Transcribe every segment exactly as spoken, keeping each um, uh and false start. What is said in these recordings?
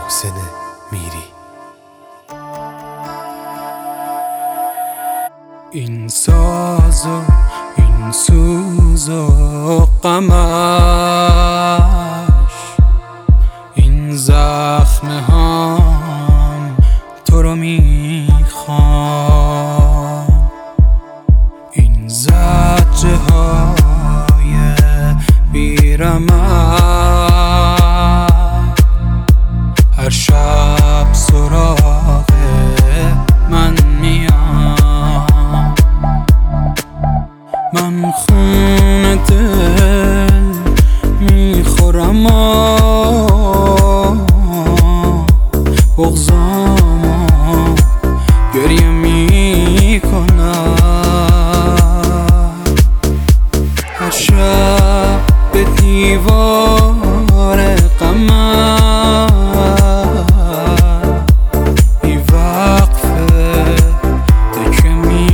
محسن میری. این ساز و این سوز و غمش، این زخم هم تو رو میخوام، این زجه های بیرمق هر شب سراغ من میام. من خون دل میخورم و بغضامو گریه میکنم. هر شب به دیوار غمم بی وقفه تکیه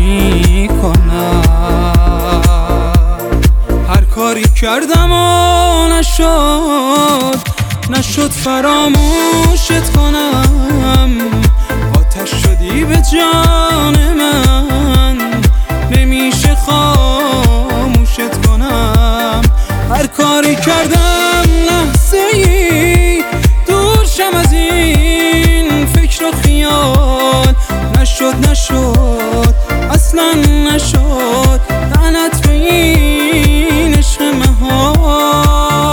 میکنم. هر کاری کردم و نشد نشد فراموشت کنم. آتش شدی به جان من، نمیشه خاموشت کنم. هر کاری کردم لحظه ای دور شم از این فکر و خیال. نشد نشد اصلا نشد، لعنت به این عشق محال.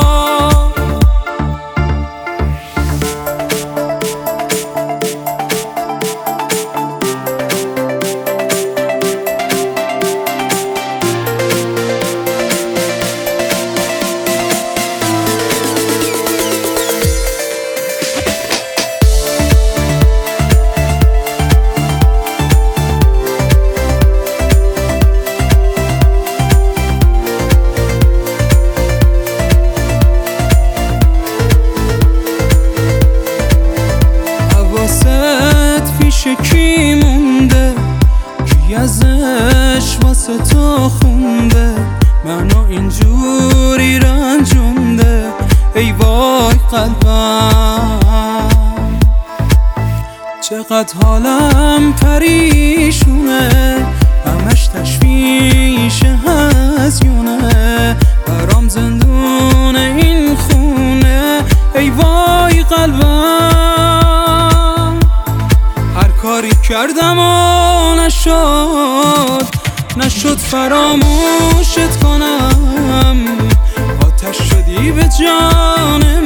کی مونده، کی ازش واسه تو خونده، منو اینجوری رنجونده. ای وای قلبم چقدر حالم پریشونه، همش تشویش هزیونه، برام زندون این خونه. ای وای قلبم هر کاری کردم و نشد نشد فراموشت کنم. آتش شدی به جان